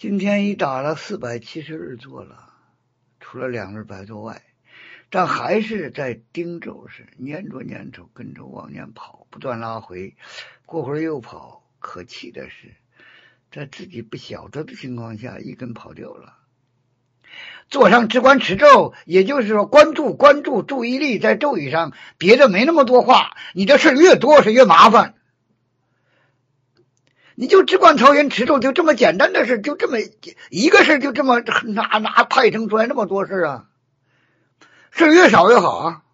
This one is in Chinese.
今天已打了470日坐了，除了2日白坐外，但还是在盯轴时撵着跟着往前跑，不断拉回，过会儿又跑。可气的是，在自己不晓得的情况下，一根跑掉了。坐上只管持咒，也就是说关注注意力在咒语上，别的没那么多话，你的事越多是越麻烦。你就只管操心持咒，就这么简单的事，就这么一个事，就这么拿派生出来那么多事啊，事越少越好啊。